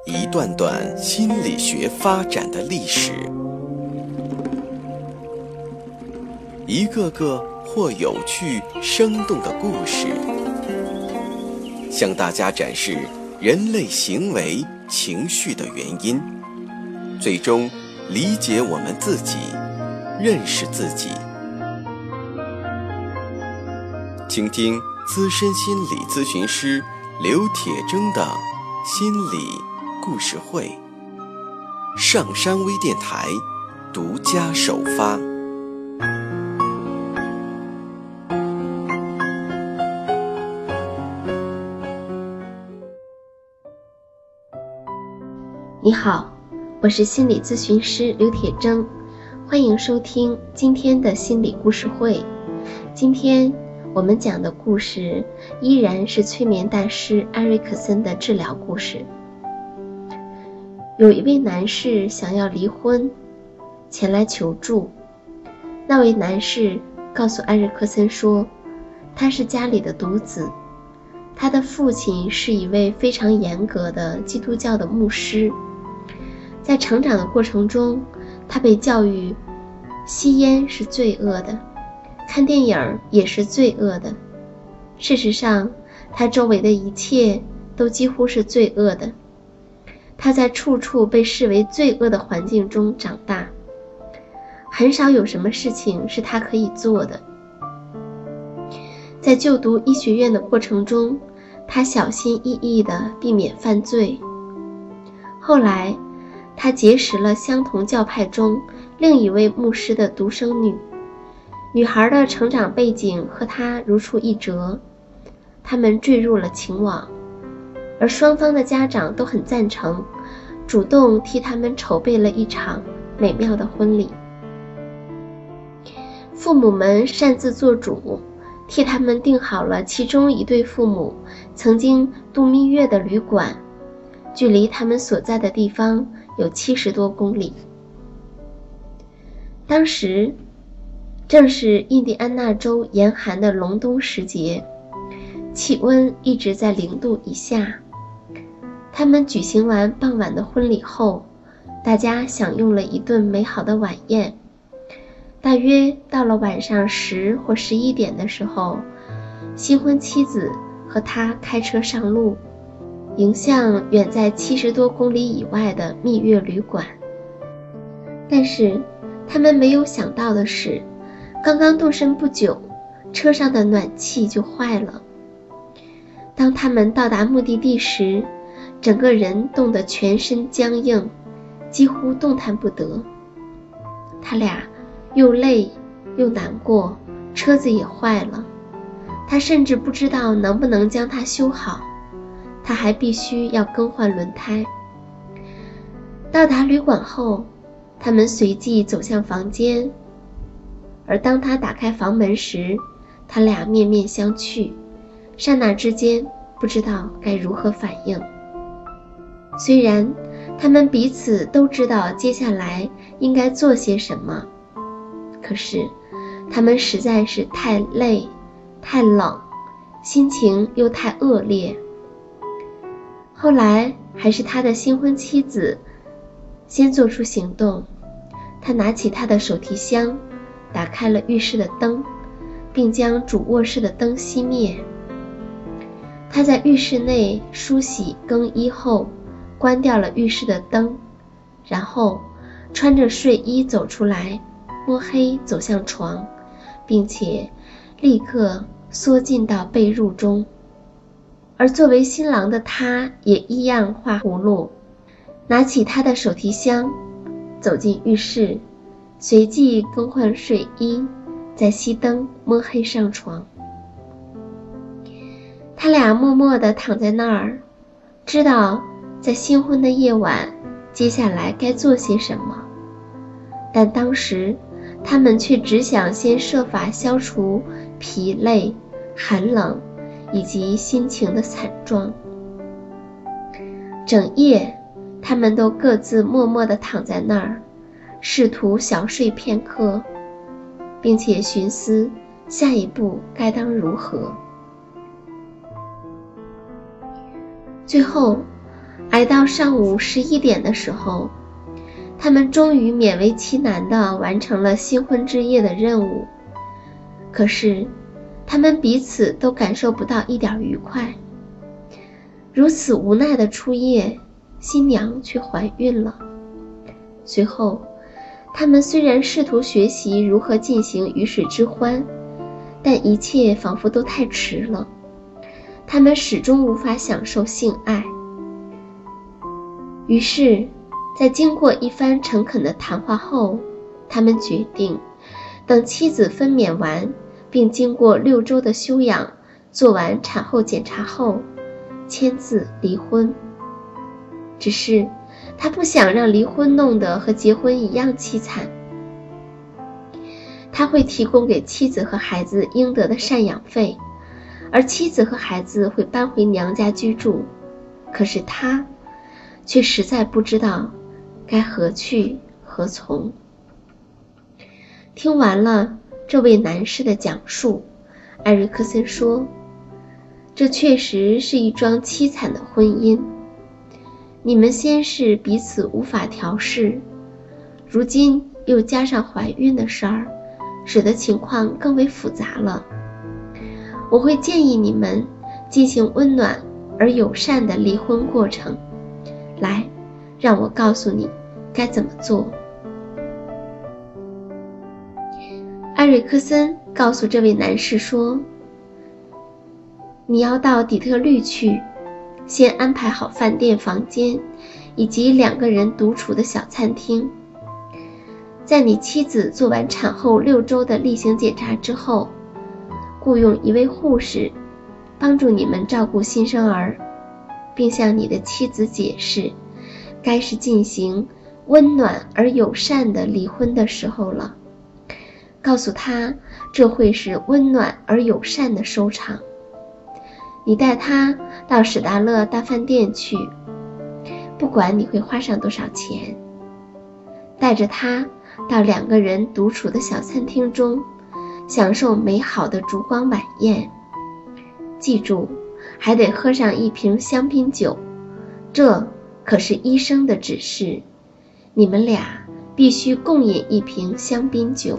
一段段心理学发展的历史，一个个或有趣生动的故事，向大家展示人类行为情绪的原因，最终理解我们自己，认识自己。倾听资深心理咨询师刘铁铮的心理故事会，上山微电台独家首发。 你好，我是心理咨询师刘铁铮，欢迎收听今天的心理故事会。今天我们讲的故事依然是催眠大师埃瑞克森的治疗故事。有一位男士想要离婚，前来求助。那位男士告诉埃瑞克森说，他是家里的独子，他的父亲是一位非常严格的基督教的牧师。在成长的过程中，他被教育吸烟是罪恶的，看电影也是罪恶的。事实上，他周围的一切都几乎是罪恶的。他在处处被视为罪恶的环境中长大，很少有什么事情是他可以做的。在就读医学院的过程中，他小心翼翼地避免犯罪。后来，他结识了相同教派中另一位牧师的独生女，女孩的成长背景和他如出一辙，他们坠入了情网，而双方的家长都很赞成，主动替他们筹备了一场美妙的婚礼。父母们擅自做主，替他们订好了其中一对父母曾经度蜜月的旅馆，距离他们所在的地方有70多公里。当时正是印第安纳州严寒的隆冬时节，气温一直在0度以下。他们举行完傍晚的婚礼后，大家享用了一顿美好的晚宴。大约到了晚上10或11点的时候，新婚妻子和他开车上路，迎向远在70多公里以外的蜜月旅馆。但是他们没有想到的是，刚刚动身不久，车上的暖气就坏了。当他们到达目的地时，整个人冻得全身僵硬，几乎动弹不得。他俩又累又难过，车子也坏了，他甚至不知道能不能将它修好，他还必须要更换轮胎。到达旅馆后，他们随即走向房间，而当他打开房门时，他俩面面相觑，刹那之间不知道该如何反应。虽然他们彼此都知道接下来应该做些什么，可是他们实在是太累、太冷，心情又太恶劣。后来还是他的新婚妻子先做出行动，他拿起他的手提箱，打开了浴室的灯，并将主卧室的灯熄灭。他在浴室内梳洗更衣后，关掉了浴室的灯，然后穿着睡衣走出来，摸黑走向床，并且立刻缩进到被褥中。而作为新郎的他也一样画葫芦，拿起他的手提箱，走进浴室，随即更换睡衣，再熄灯，摸黑上床。他俩默默地躺在那儿，知道在新婚的夜晚接下来该做些什么，但当时他们却只想先设法消除疲累、寒冷以及心情的惨状。整夜他们都各自默默地躺在那儿，试图小睡片刻，并且寻思下一步该当如何。最后挨到上午11点的时候，他们终于勉为其难地完成了新婚之夜的任务。可是他们彼此都感受不到一点愉快。如此无奈的初夜，新娘却怀孕了。随后他们虽然试图学习如何进行鱼水之欢，但一切仿佛都太迟了，他们始终无法享受性爱。于是在经过一番诚恳的谈话后，他们决定等妻子分娩完，并经过6周的休养，做完产后检查后签字离婚。只是他不想让离婚弄得和结婚一样凄惨。他会提供给妻子和孩子应得的赡养费，而妻子和孩子会搬回娘家居住。可是他却实在不知道该何去何从。听完了这位男士的讲述，艾瑞克森说，这确实是一桩凄惨的婚姻。你们先是彼此无法调试，如今又加上怀孕的事儿，使得情况更为复杂了。我会建议你们进行温暖而友善的离婚过程。来，让我告诉你该怎么做。艾瑞克森告诉这位男士说，你要到底特律去，先安排好饭店房间以及2个人独处的小餐厅。在你妻子做完产后6周的例行检查之后，雇佣一位护士帮助你们照顾新生儿，并向你的妻子解释，该是进行温暖而友善的离婚的时候了。告诉他，这会是温暖而友善的收场。你带他到史达勒大饭店去，不管你会花上多少钱。带着他到2个人独处的小餐厅中，享受美好的烛光晚宴。记住，还得喝上1瓶香槟酒，这可是医生的指示，你们俩必须共饮1瓶香槟酒。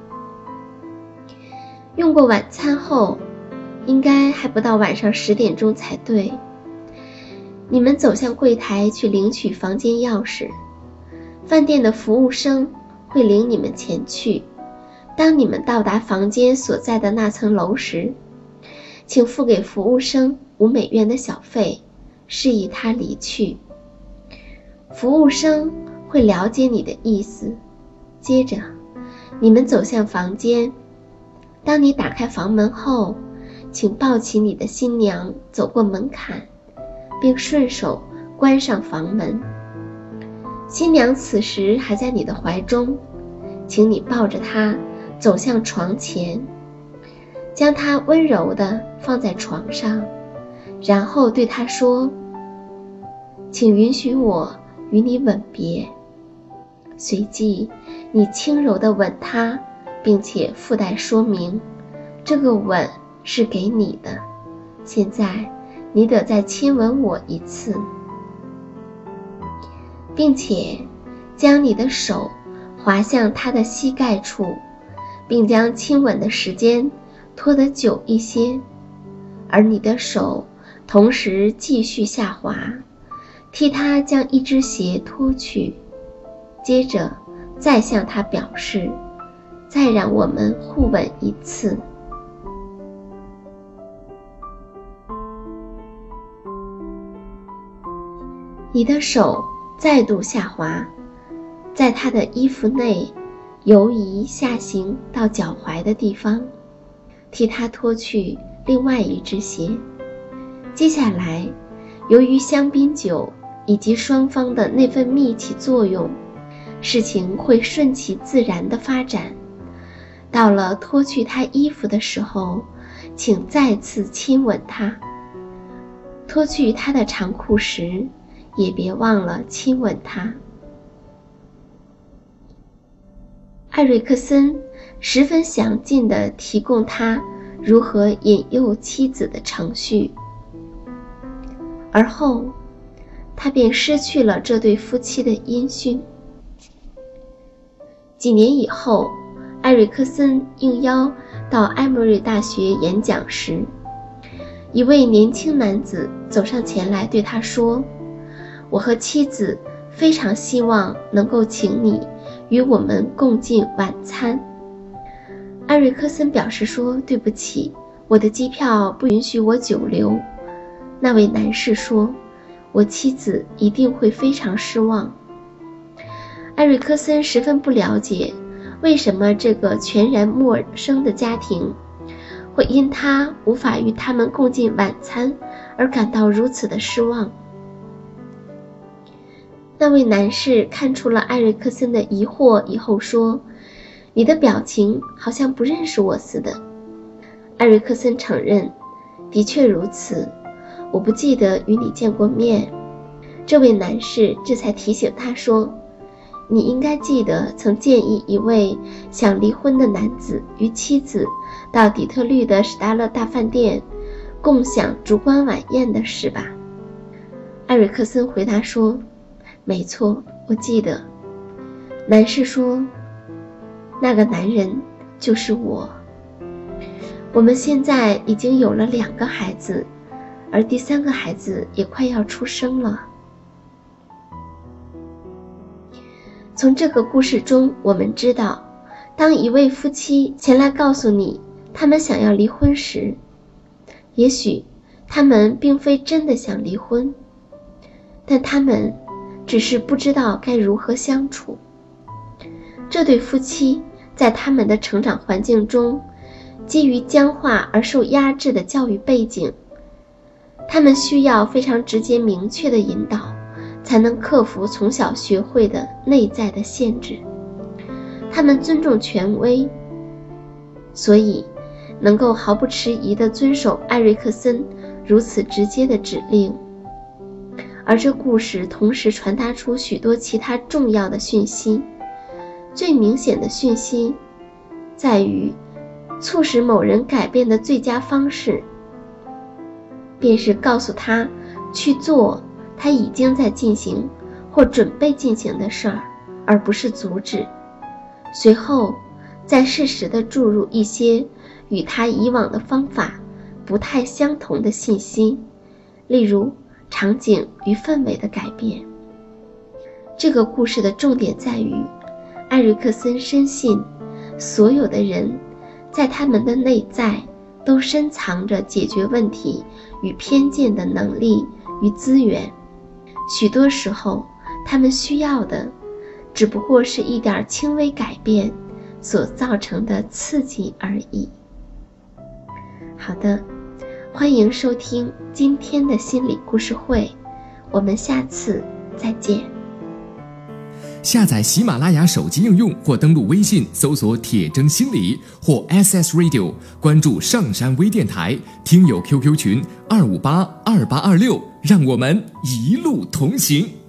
用过晚餐后，应该还不到晚上10点钟才对。你们走向柜台去领取房间钥匙，饭店的服务生会领你们前去。当你们到达房间所在的那层楼时，请付给服务生$5的小费，示意他离去。服务生会了解你的意思。接着你们走向房间，当你打开房门后，请抱起你的新娘走过门槛，并顺手关上房门。新娘此时还在你的怀中，请你抱着她走向床前，将她温柔地放在床上，然后对她说，请允许我与你吻别。随即你轻柔地吻她，并且附带说明，这个吻是给你的，现在你得再亲吻我1次，并且将你的手滑向他的膝盖处，并将亲吻的时间拖得久一些，而你的手同时继续下滑，替他将一只鞋脱去，接着再向他表示，再让我们互吻1次。你的手再度下滑，在他的衣服内游移下行到脚踝的地方，替他脱去另外一只鞋。接下来，由于香槟酒以及双方的内分泌起作用，事情会顺其自然地发展。到了脱去他衣服的时候，请再次亲吻他。脱去他的长裤时，也别忘了亲吻他。艾瑞克森十分详尽地提供他如何引诱妻子的程序，而后他便失去了这对夫妻的音讯。几年以后，艾瑞克森应邀到埃默瑞大学演讲时，一位年轻男子走上前来对他说：我和妻子非常希望能够请你与我们共进晚餐。艾瑞克森表示说：对不起，我的机票不允许我久留。那位男士说：我妻子一定会非常失望。艾瑞克森十分不了解为什么这个全然陌生的家庭会因他无法与他们共进晚餐而感到如此的失望。那位男士看出了艾瑞克森的疑惑以后说：你的表情好像不认识我似的。艾瑞克森承认：的确如此，我不记得与你见过面。这位男士这才提醒他说：你应该记得曾建议一位想离婚的男子与妻子到底特律的史达勒大饭店共享烛光晚宴的事吧？艾瑞克森回答说：没错，我记得。男士说：那个男人就是我。我们现在已经有了2个孩子，而第3个孩子也快要出生了。从这个故事中，我们知道，当一位夫妻前来告诉你他们想要离婚时，也许他们并非真的想离婚，但他们只是不知道该如何相处。这对夫妻在他们的成长环境中，基于僵化而受压制的教育背景，他们需要非常直接明确的引导，才能克服从小学会的内在的限制。他们尊重权威，所以能够毫不迟疑地遵守艾瑞克森如此直接的指令。而这故事同时传达出许多其他重要的讯息。最明显的讯息在于，促使某人改变的最佳方式，便是告诉他去做他已经在进行或准备进行的事儿，而不是阻止。随后再适时地注入一些与他以往的方法不太相同的信息，例如场景与氛围的改变。这个故事的重点在于，艾瑞克森深信所有的人在他们的内在都深藏着解决问题与偏见的能力与资源，许多时候他们需要的只不过是一点轻微改变所造成的刺激而已。好的，欢迎收听今天的心理故事会，我们下次再见。 下载喜马拉雅手机应用或登录微信搜索铁铮心理或 SS Radio， 关注上山微电台，听友 QQ 群2582826，让我们一路同行。